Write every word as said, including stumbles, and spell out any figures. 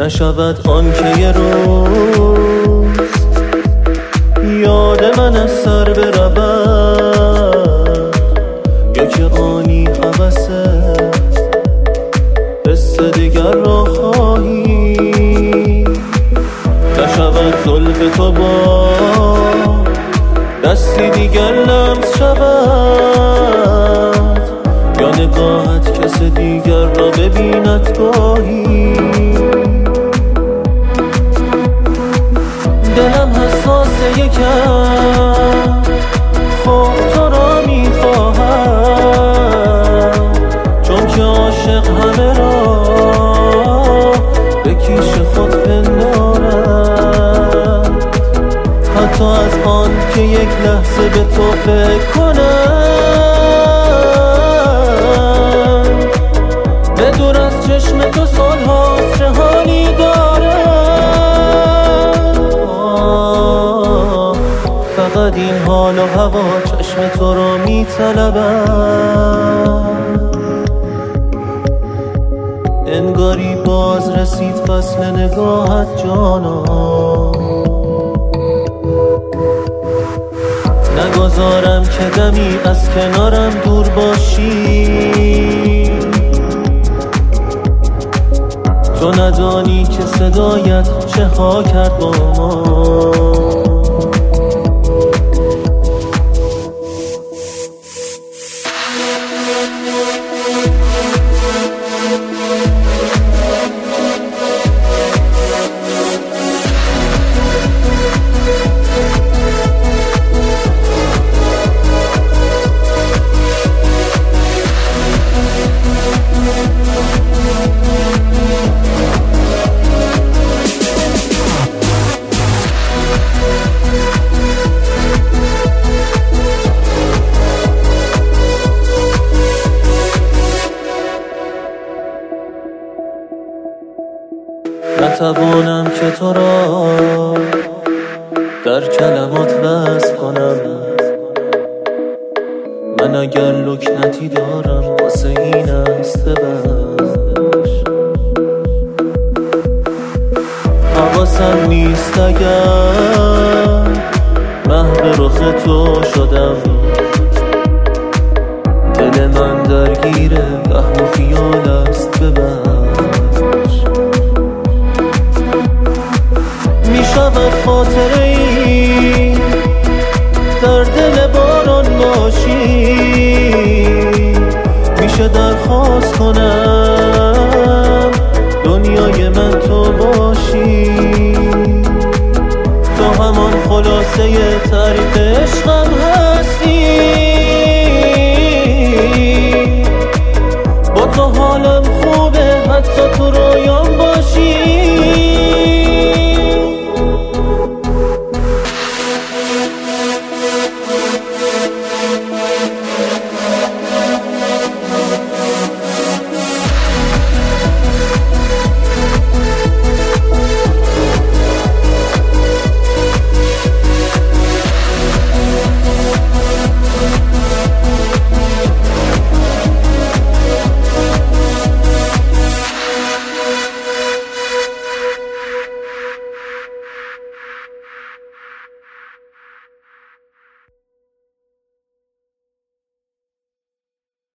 نشود آن که یه روز یاد من از سر برود، یا که آنی عبسه قصه دیگر را خواهی. نشود زلف تو با دستی دیگر لمس شود، یا نگاهت کس دیگر را ببیند گاهی. دلم حساسه یکم خب تو را میخواهم، چون که عاشق همه را به کیش خود پندارد، حتی از آن که یک لحظه به تو فکر کنم. به دور از چشم تو سالهاست چه حالی دارم، فقط این حال و هوا چشم تو را میطلبم. انگاری باز رسید فصل نگاهت جانا، نگذارم که دمی از کنارم دور باشی. تو ندانی که صدایت چه ها کرد با ما. نتوانم که تو را در کلمات وصف کنم، من اگر لکنتی دارم واسه این است ببخش. حواسم نیست اگر محو رخ تو شدم، دل من درگیر وهم و خیال است ببخش. میشود خاطره ای در دل باران باشی، میشه درخواست کنم دنیای من تو باشی. تو همان خلاصه تعریف عشقم هستی، با تو حالم خوبه حتی تو رو